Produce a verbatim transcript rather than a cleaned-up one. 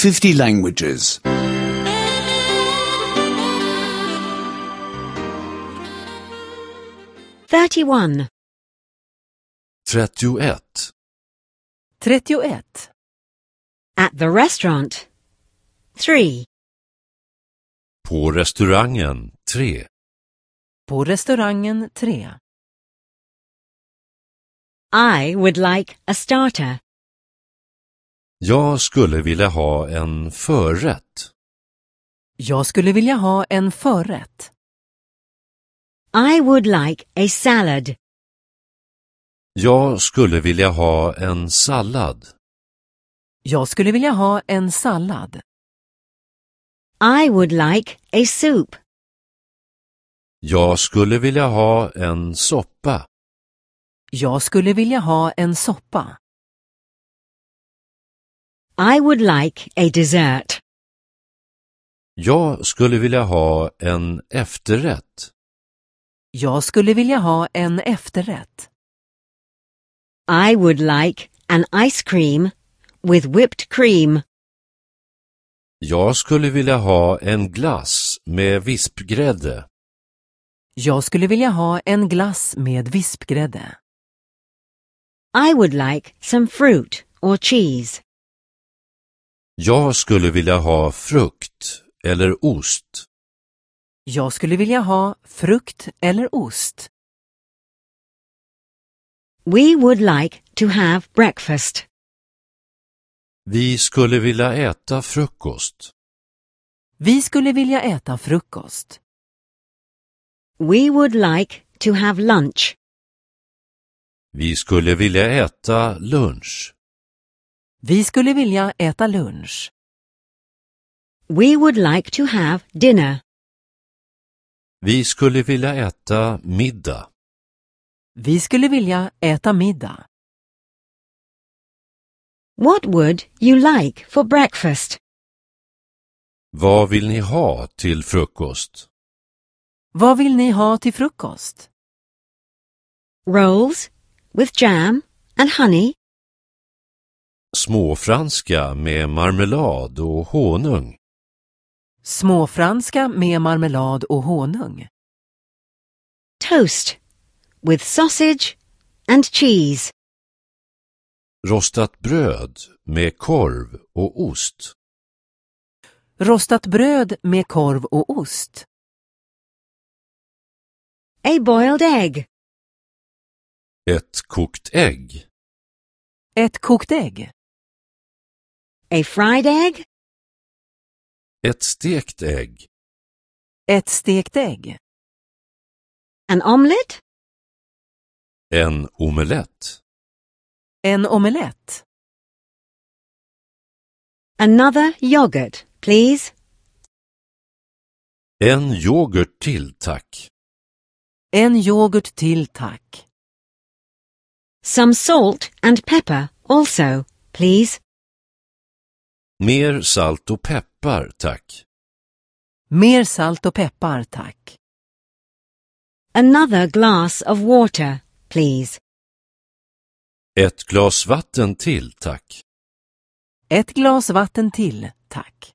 fifty languages. thirty-one. trettioett. trettioett. At the restaurant. three. På restaurangen tre. På restaurangen tre. I would like a starter. Jag skulle vilja ha en förrätt. Jag skulle vilja ha en förrätt. I would like a salad. Jag skulle vilja ha en sallad. Jag skulle vilja ha en sallad. I would like a soup. Jag skulle vilja ha en soppa. Jag skulle vilja ha en soppa. I would like a dessert. Jag skulle vilja ha en efterrätt. Jag skulle vilja ha en efterrätt. I would like an ice cream with whipped cream. Jag skulle vilja ha en glass med vispgrädde. Jag skulle vilja ha en glass med vispgrädde. I would like some fruit or cheese. Jag skulle vilja ha frukt eller ost. Jag skulle vilja ha frukt eller ost. We would like to have breakfast. Vi skulle vilja äta frukost. Vi skulle vilja äta frukost. We would like to have lunch. Vi skulle vilja äta lunch. Vi skulle vilja äta lunch. We would like to have dinner. Vi skulle vilja äta middag. Vi skulle vilja äta middag. What would you like for breakfast? Vad vill ni ha till frukost? Vad vill ni ha till frukost? Rolls with jam and honey. Småfranska med marmelad och honung. Småfranska med marmelad och honung. Toast with sausage and cheese. Rostat bröd med korv och ost. Rostat bröd med korv och ost. A boiled egg. Ett kokt ägg. Ett kokt ägg. A fried egg. Ett stekt ägg. Ett stekt ägg. An omelette. En omelett. En omelett. Another yogurt, please. En yoghurt till, tack. En yoghurt till, tack. Some salt and pepper also, please. Mer salt och peppar, tack. Mer salt och peppar, tack. Another glass of water, please. Ett glas vatten till, tack. Ett glas vatten till, tack.